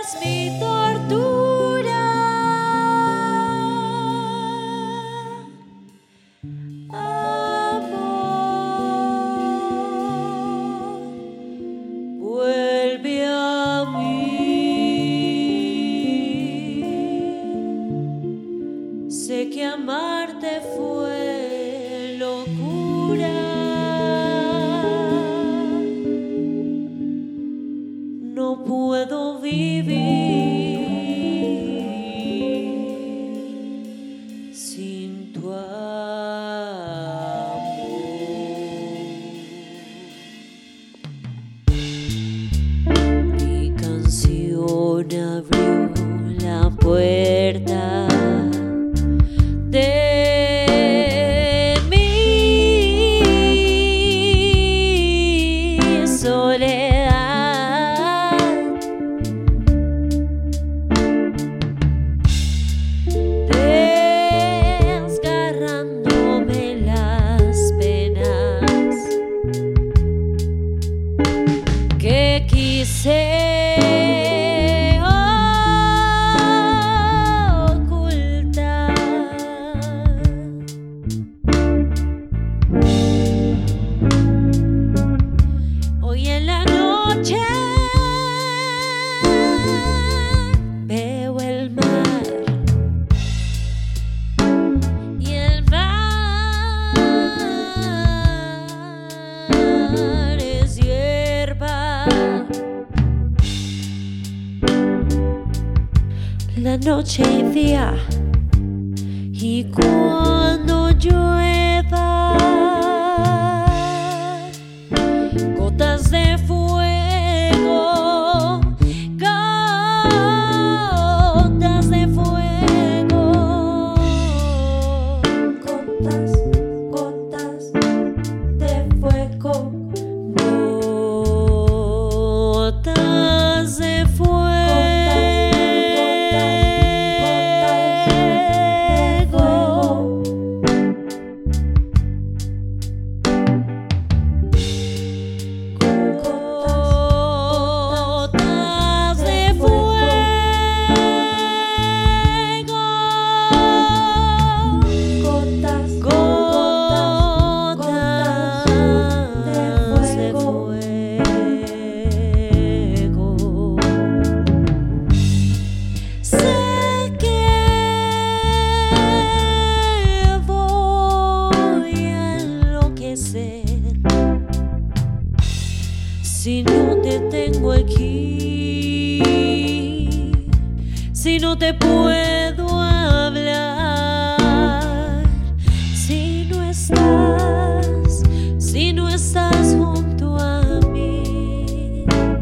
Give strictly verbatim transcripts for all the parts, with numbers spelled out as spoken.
es mi tortura. Amor, vuelve a mí. Sé que amarte fue locura. No puedo vivir sin tu amor. Mi canción abrió la puerta de mi soledad. Quise ocultar. Hoy en la noche veo el mar y el mar es hierba. La noche y día, y cuando llueva, gotas de fuego, gotas de fuego, gotas, gotas de fuego, gotas de fuego. Si no te tengo aquí, si no te puedo hablar, si no estás, si no estás junto a mí,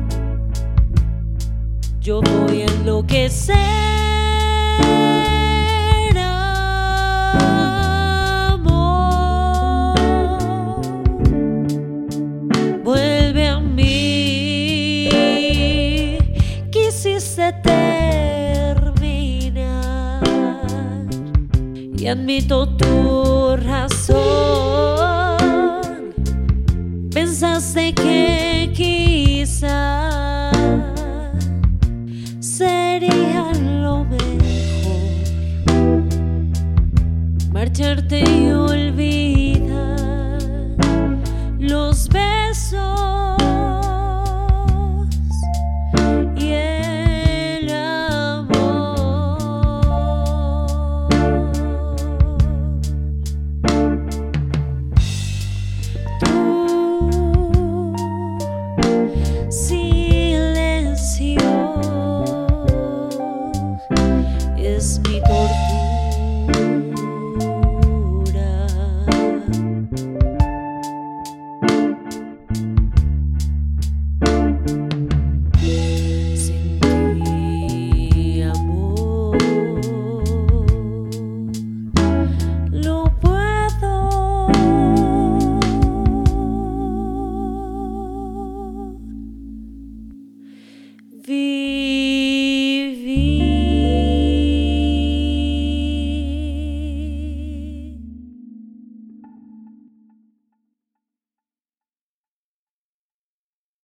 yo voy a enloquecer. Terminar y admito tu razón. Pensaste que quizá sería lo mejor marcharte y olvidar.